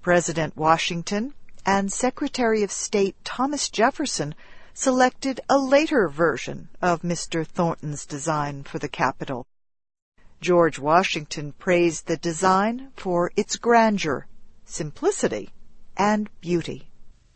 President Washington and Secretary of State Thomas Jefferson selected a later version of Mr. Thornton's design for the Capitol. George Washington praised the design for its grandeur, simplicity, and beauty.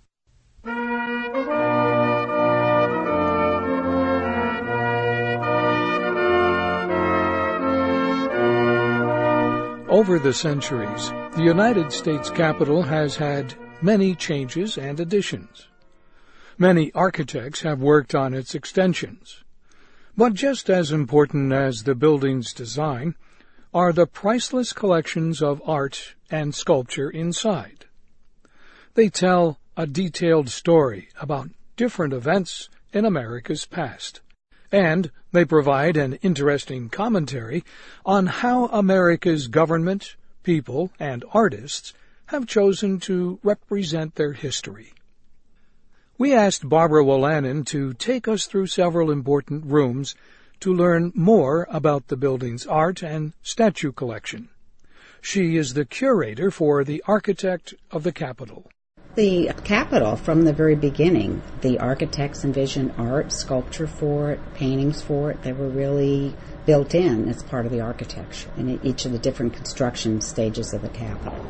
Over the centuries, the United States Capitol has had many changes and additions. Many architects have worked on its extensions. But just as important as the building's design are the priceless collections of art and sculpture inside. They tell a detailed story about different events in America's past, and they provide an interesting commentary on how America's government, people, and artists have chosen to represent their history. We asked Barbara Wolanin to take us through several important rooms to learn more about the building's art and statue collection. She is the curator for the Architect of the Capitol. The Capitol, from the very beginning, the architects envisioned art, sculpture for it, paintings for it. They were really built in as part of the architecture in each of the different construction stages of the Capitol.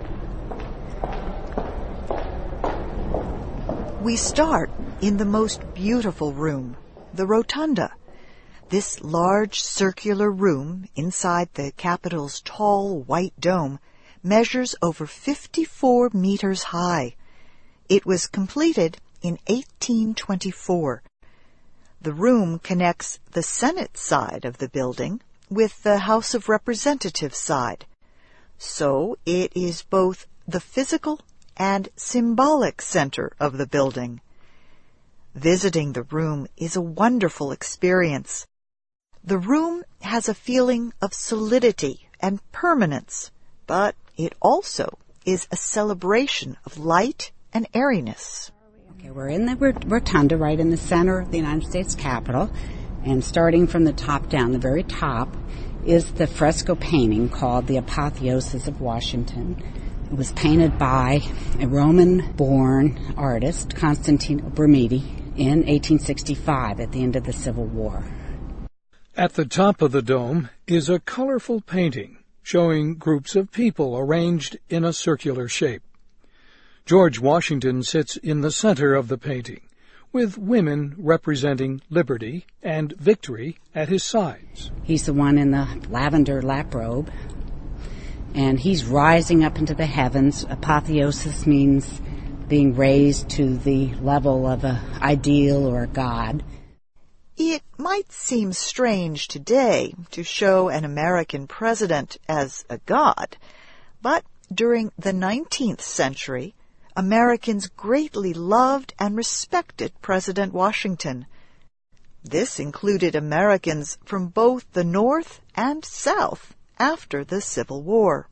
We start in the most beautiful room, the Rotunda. This large circular room inside the Capitol's tall white dome measures over 54 meters high. It was completed in 1824. The room connects the Senate side of the building with the House of Representatives side. So it is both the physical and symbolic center of the building. Visiting the room is a wonderful experience. The room has a feeling of solidity and permanence, but it also is a celebration of light and airiness. Okay, we're in the rotunda right in the center of the United States Capitol, and starting from the top down, the very top, is the fresco painting called The Apotheosis of Washington. It was painted by a Roman-born artist, Constantino Brumidi, in 1865 at the end of the Civil War. At the top of the dome is a colorful painting showing groups of people arranged in a circular shape. George Washington sits in the center of the painting, with women representing liberty and victory at his sides. He's the one in the lavender lap robe, and he's rising up into the heavens. Apotheosis means being raised to the level of an ideal or a god. It might seem strange today to show an American president as a god, but during the 19th century, Americans greatly loved and respected President Washington. This included Americans from both the North and South after the Civil War.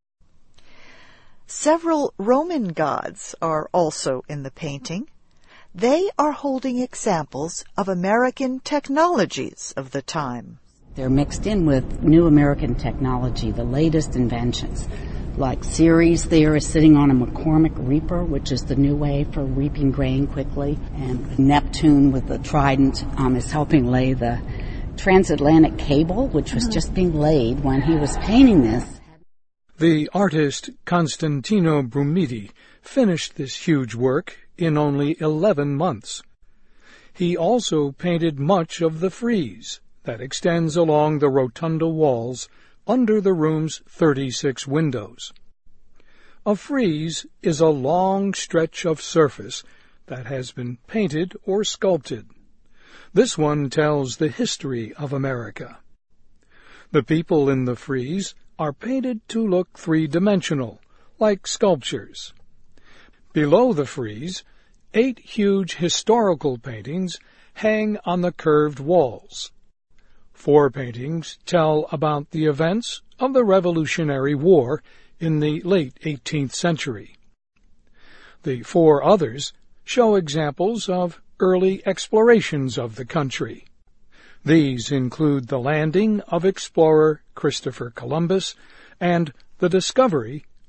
Several Roman gods are also in the painting. They are holding examples of American technologies of the time. They're mixed in with new American technology, the latest inventions. Like Ceres there is sitting on a McCormick reaper, which is the new way for reaping grain quickly. And Neptune with the trident is helping lay the transatlantic cable, which was just being laid when he was painting this. The artist Constantino Brumidi finished this huge work in only 11 months. He also painted much of the frieze that extends along the rotunda walls under the room's 36 windows. A frieze is a long stretch of surface that has been painted or sculpted. This one tells the history of America. The people in the frieze are painted to look three-dimensional, like sculptures. Below the frieze, 8 huge historical paintings hang on the curved walls. 4 paintings tell about the events of the Revolutionary War in the late 18th century. The 4 others show examples of early explorations of the country. These include the landing of explorer Christopher Columbus and the discovery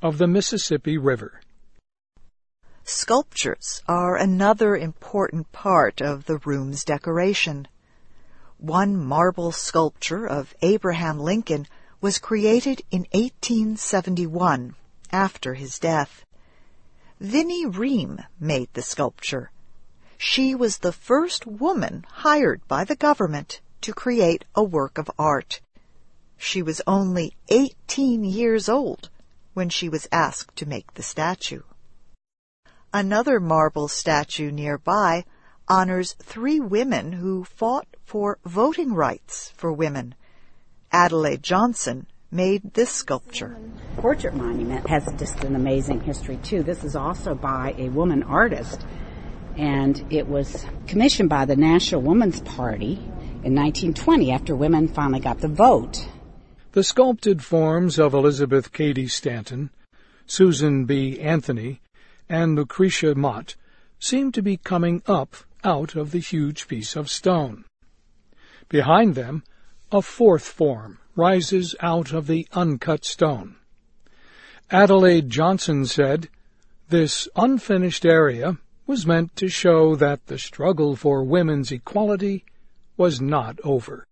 of the Mississippi River. Sculptures are another important part of the room's decoration. One marble sculpture of Abraham Lincoln was created in 1871, after his death. Vinnie Ream made the sculpture. She was the first woman hired by the government to create a work of art. She was only 18 years old when she was asked to make the statue. Another marble statue nearby honors 3 women who fought for voting rights for women. Adelaide Johnson made this sculpture. The portrait monument has just an amazing history, too. This is also by a woman artist, and it was commissioned by the National Woman's Party in 1920 after women finally got the vote. The sculpted forms of Elizabeth Cady Stanton, Susan B. Anthony, and Lucretia Mott seem to be coming up out of the huge piece of stone. Behind them, a 4th form rises out of the uncut stone. Adelaide Johnson said, "This unfinished area was meant to show that the struggle for women's equality was not over."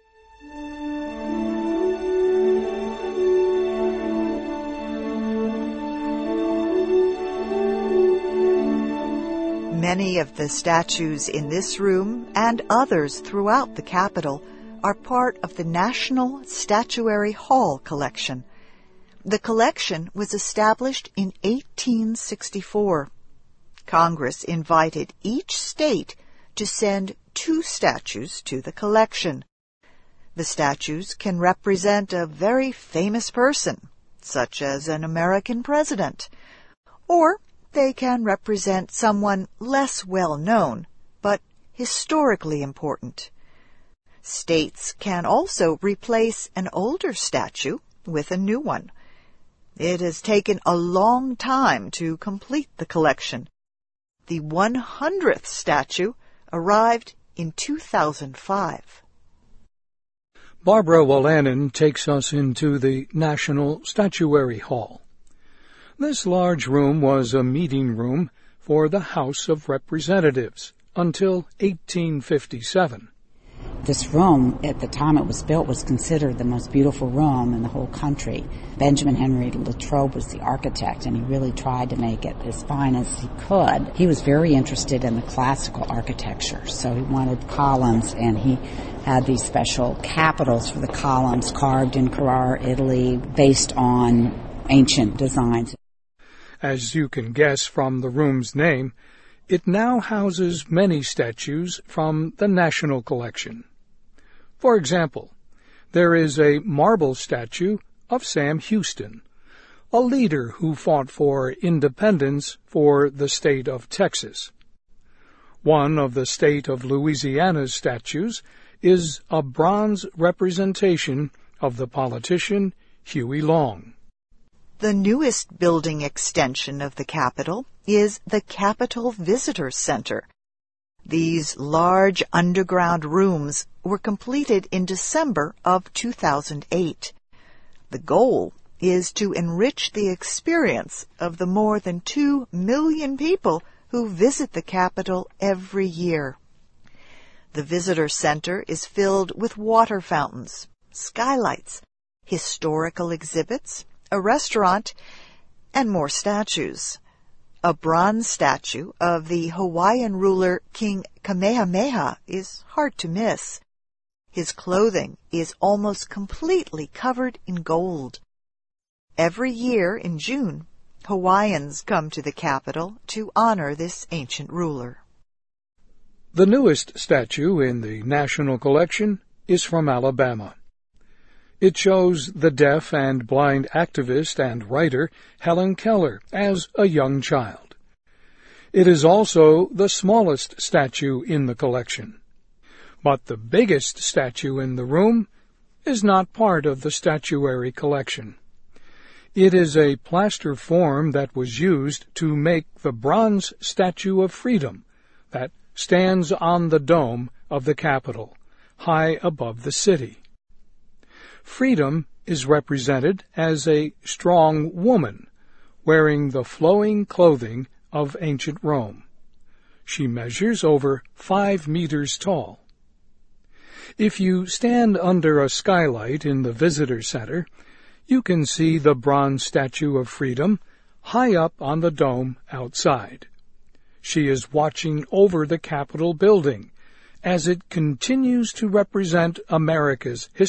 Many of the statues in this room and others throughout the Capitol are part of the National Statuary Hall collection. The collection was established in 1864. Congress invited each state to send 2 statues to the collection. The statues can represent a very famous person, such as an American president, or they can represent someone less well known, but historically important. States can also replace an older statue with a new one. It has taken a long time to complete the collection. The 100th statue arrived in 2005. Barbara Wolanin takes us into the National Statuary Hall. This large room was a meeting room for the House of Representatives until 1857. This room, at the time it was built, was considered the most beautiful room in the whole country. Benjamin Henry Latrobe was the architect, and he really tried to make it as fine as he could. He was very interested in the classical architecture, so he wanted columns, and he had these special capitals for the columns carved in Carrara, Italy, based on ancient designs. As you can guess from the room's name, it now houses many statues from the National Collection. For example, there is a marble statue of Sam Houston, a leader who fought for independence for the state of Texas. One of the state of Louisiana's statues is a bronze representation of the politician Huey Long. The newest building extension of the Capitol is the Capitol Visitor Center. These large underground rooms were completed in December of 2008. The goal is to enrich the experience of the more than 2 million people who visit the Capitol every year. The Visitor Center is filled with water fountains, skylights, historical exhibits, a restaurant, and more statues. A bronze statue of the Hawaiian ruler King Kamehameha is hard to miss. His clothing is almost completely covered in gold. Every year in June, Hawaiians come to the Capitol to honor this ancient ruler. The newest statue in the National Collection is from Alabama. It shows the deaf and blind activist and writer Helen Keller as a young child. It is also the smallest statue in the collection. But the biggest statue in the room is not part of the statuary collection. It is a plaster form that was used to make the bronze Statue of Freedom that stands on the dome of the Capitol, high above the city. Freedom is represented as a strong woman wearing the flowing clothing of ancient Rome. She measures over 5 meters tall. If you stand under a skylight in the visitor center, you can see the bronze Statue of Freedom high up on the dome outside. She is watching over the Capitol building as it continues to represent America's history.